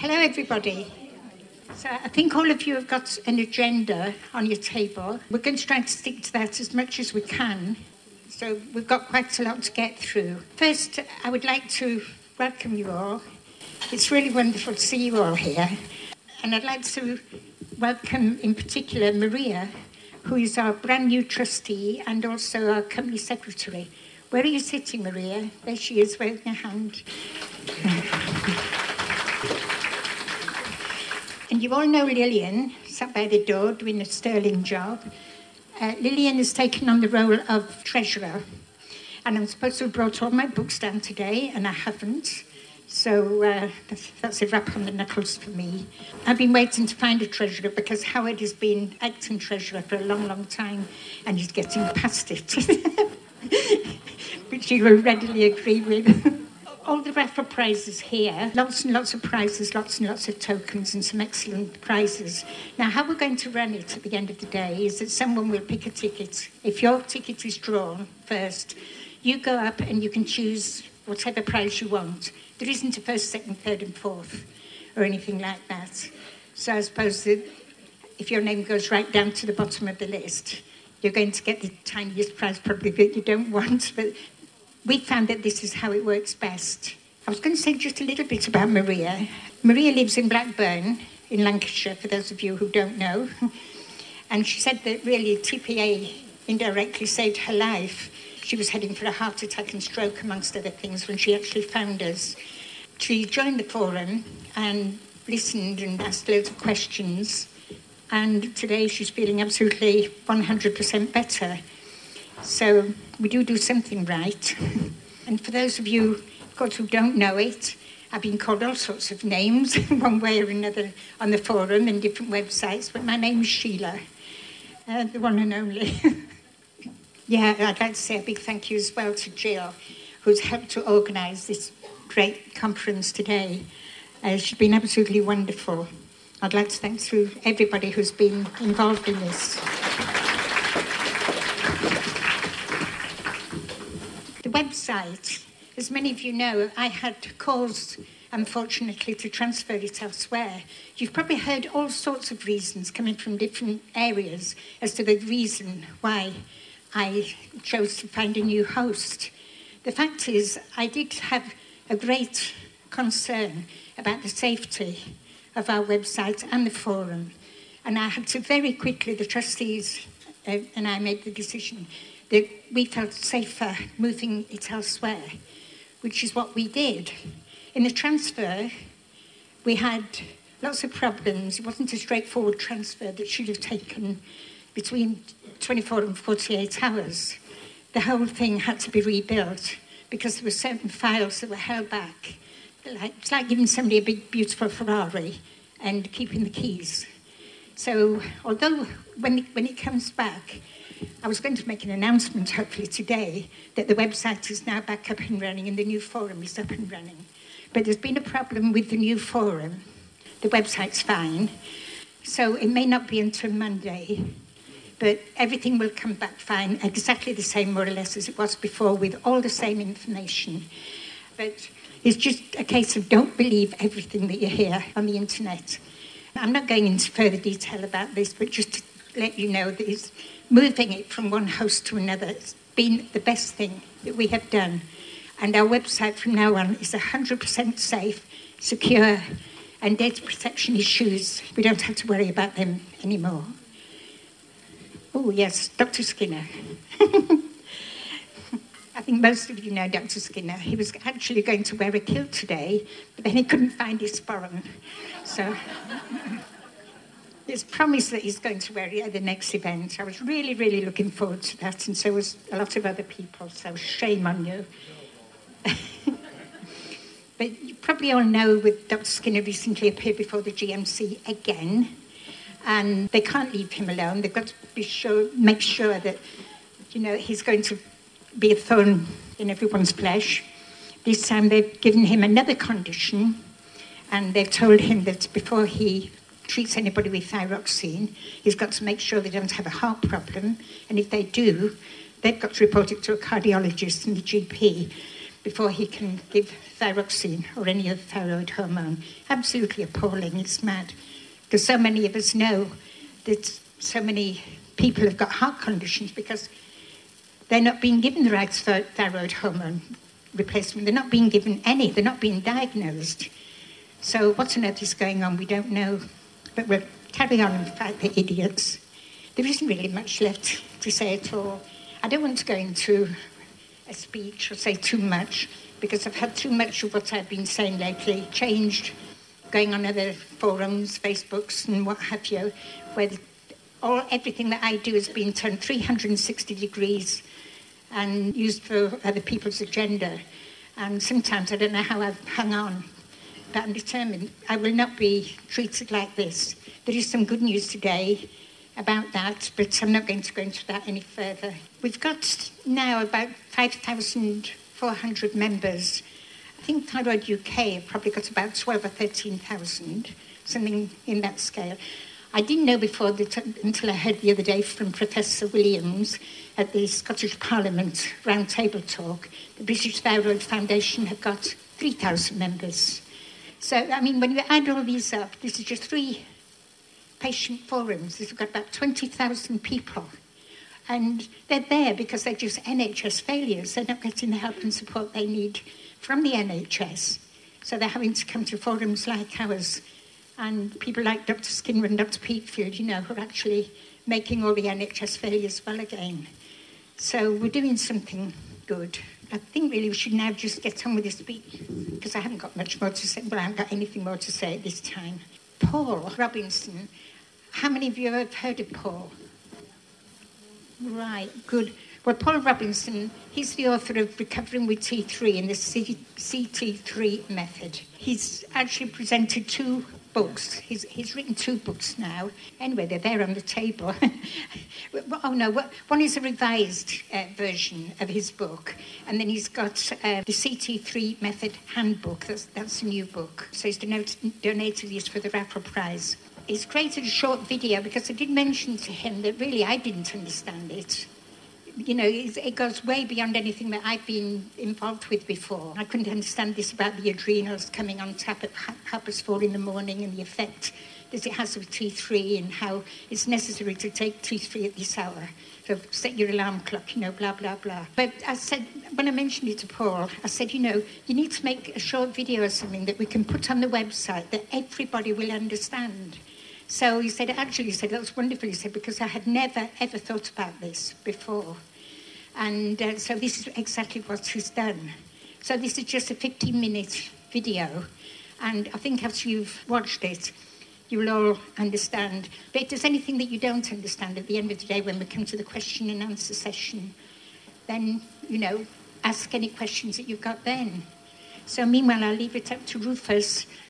Hello, everybody. So I think all of you have got an agenda on your table. We're going to try to stick to that as much as we can. So we've got quite a lot to get through. First, I would like to welcome you all. It's really wonderful to see you all here. And I'd like to welcome, in particular, Maria, who is our brand new trustee and also our company secretary. Where are you sitting, Maria? There she is, waving her hand. And you all know Lillian, sat by the door doing a sterling job. Lillian has taken on the role of treasurer. And I'm supposed to have brought all my books down today, and I haven't. So that's a wrap on the knuckles for me. I've been waiting to find a treasurer because Howard has been acting treasurer for a long, long time, and he's getting past it. Which you will readily agree with. All the raffle prizes here, lots and lots of prizes, lots and lots of tokens and some excellent prizes. Now, how we're going to run it at the end of the day is that someone will pick a ticket. If your ticket is drawn first, you go up and you can choose whatever prize you want. There isn't a first, second, third and fourth or anything like that. So I suppose that if your name goes right down to the bottom of the list, you're going to get the tiniest prize probably that you don't want, but we found that this is how it works best. I was going to say just a little bit about Maria. Maria lives in Blackburn, in Lancashire, for those of you who don't know. And she said that really TPA indirectly saved her life. She was heading for a heart attack and stroke, amongst other things, when she actually found us. She joined the forum and listened and asked loads of questions. And today she's feeling absolutely 100% better. So we do something right. And for those of you, of course, who don't know it, I've been called all sorts of names, one way or another, on the forum and different websites, but my name is Sheila, the one and only. Yeah, I'd like to say a big thank you as well to Jill, who's helped to organise this great conference today. She's been absolutely wonderful. I'd like to thank through everybody who's been involved in this. The website, as many of you know, I had calls, unfortunately, to transfer it elsewhere. You've probably heard all sorts of reasons coming from different areas as to the reason why I chose to find a new host. The fact is, I did have a great concern about the safety of our website and the forum. And I had to very quickly, the trustees and I made the decision that we felt safer moving it elsewhere, which is what we did. In the transfer, we had lots of problems. It wasn't a straightforward transfer that should have taken between 24 and 48 hours. The whole thing had to be rebuilt because there were certain files that were held back. It's like giving somebody a big, beautiful Ferrari and keeping the keys. So although when it comes back, I was going to make an announcement, hopefully today, that the website is now back up and running and the new forum is up and running. But there's been a problem with the new forum. The website's fine, so it may not be until Monday, but everything will come back fine, exactly the same, more or less, as it was before, with all the same information. But it's just a case of don't believe everything that you hear on the internet. I'm not going into further detail about this, but just to let you know that it's moving it from one host to another has been the best thing that we have done. And our website from now on is 100% safe, secure, and data protection issues, we don't have to worry about them anymore. Oh, yes, Dr. Skinner. I think most of you know Dr. Skinner. He was actually going to wear a kilt today, but then he couldn't find his sporran. So it's promised that he's going to wear it at the next event. I was really, really looking forward to that, and so was a lot of other people, so shame on you. But you probably all know that Dr. Skinner recently appeared before the GMC again, and they can't leave him alone. They've got to make sure that, he's going to be a thorn in everyone's flesh. This time they've given him another condition, and they've told him that before he treats anybody with thyroxine, he's got to make sure they don't have a heart problem, and if they do, they've got to report it to a cardiologist and the GP. before he can give thyroxine or any other thyroid hormone. Absolutely appalling. It's mad. Because so many of us know that so many people have got heart conditions because they're not being given the right thyroid hormone replacement. They're not being given any. They're not being diagnosed. So what on earth is going on, we don't know. But we'll carry on and fight the idiots. There isn't really much left to say at all. I don't want to go into a speech or say too much because I've had too much of what I've been saying lately changed, going on other forums, Facebooks and what have you, where everything that I do has been turned 360 degrees and used for other people's agenda. And sometimes I don't know how I've hung on, but I'm determined I will not be treated like this. There is some good news today about that, but I'm not going to go into that any further. We've got now about 5,400 members. I think Thyroid UK have probably got about 12 or 13,000, something in that scale. I didn't know before until I heard the other day from Professor Williams at the Scottish Parliament roundtable talk, the British Thyroid Foundation have got 3,000 members. So, I mean, when you add all these up, this is just 3 patient forums. They've got about 20,000 people. And they're there because they're just NHS failures. They're not getting the help and support they need from the NHS. So they're having to come to forums like ours. And people like Dr. Skinner and Dr. Peatfield, who are actually making all the NHS failures well again. So we're doing something good. I think really we should now just get on with this speech because I haven't got much more to say. Well, I haven't got anything more to say at this time. Paul Robinson. How many of you have heard of Paul? Right, good. Well, Paul Robinson, he's the author of Recovering with T3 and the CT3 method. He's actually presented 2 books. He's written 2 books now. Anyway, they're there on the table. Oh, no, one is a revised version of his book, and then he's got the CT3 method handbook. That's a new book. So he's donated this for the Raffle Prize. He's created a short video because I did mention to him that really I didn't understand it. It goes way beyond anything that I've been involved with before. I couldn't understand this about the adrenals coming on tap at 4:30 in the morning and the effect that it has with T3 and how it's necessary to take T3 at this hour. So set your alarm clock, blah, blah, blah. But I said, when I mentioned it to Paul, I said, you need to make a short video or something that we can put on the website that everybody will understand. So he said, that was wonderful. He said, because I had never, ever thought about this before. And so this is exactly what he's done. So this is just a 15-minute video. And I think after you've watched it, you will all understand. But if there's anything that you don't understand at the end of the day when we come to the question and answer session, then, ask any questions that you've got then. So meanwhile, I'll leave it up to Rufus